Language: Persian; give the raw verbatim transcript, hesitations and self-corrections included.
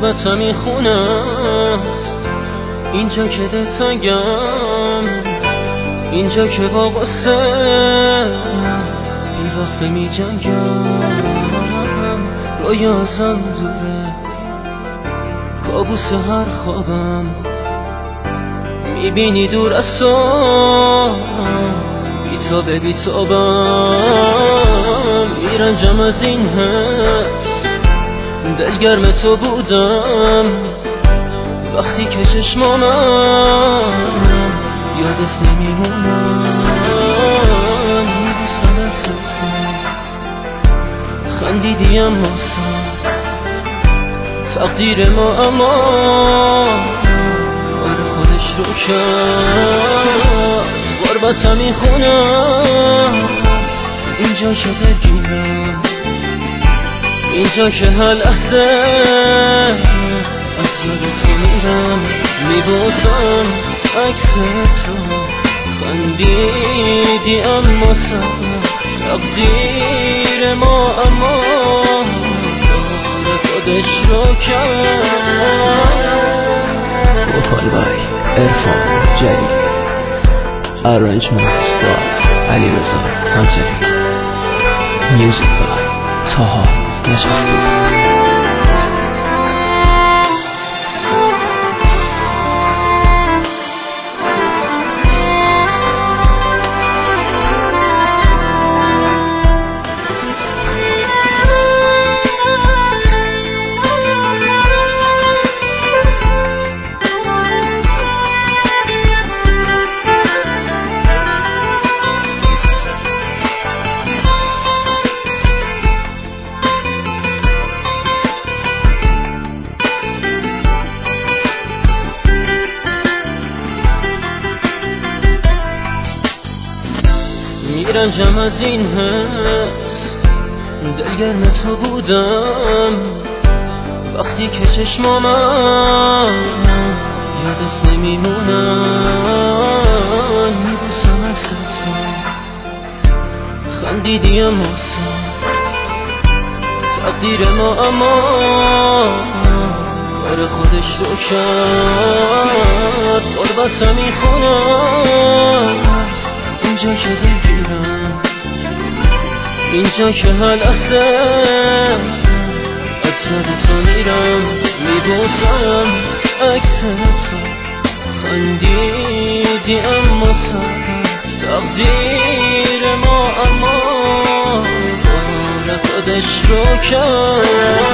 غربتم این خونه است، اینجا که دلتنگم، اینجا که با قصه بی وقفه می جنگم. رویا ازم دوره، کابوس هر خوابم، میبینی دور از تو بیتابه بیتابم. میرنجم از این حس، دلگرم تو بودم وقتی که چشمامم یادت نمیمونم. میبوسم از تو، خندیدی اما تقدیر ما اما کار خودش رو کرد. غربتم این خونه، اینجا که دلگیرم، اینجا که هر لحظه از یاد تو میرم. میبوسم عکس تو، خندیدی اما سر تقدیر ما اما کار خودش رو کرد. وکال بای عرفان جلیل، ارنجمنت بای علیرضا همزری، میوزیک بای طاها نجفی. میرنجم از این حس، دلگرم تو بودم وقتی که چشمامم یادت نمیمونم. میبوسم عکس تو، خندیدی اما تقدیر ما اما کار خودش رو کرد. غربتم این خونه، اینجا که دلگیرم، اینجا که هر لحظه از یاد تو میرم. میبوسم عکس تو، خندیدی اما سر تقدیر ما اما کار خودش رو کرد.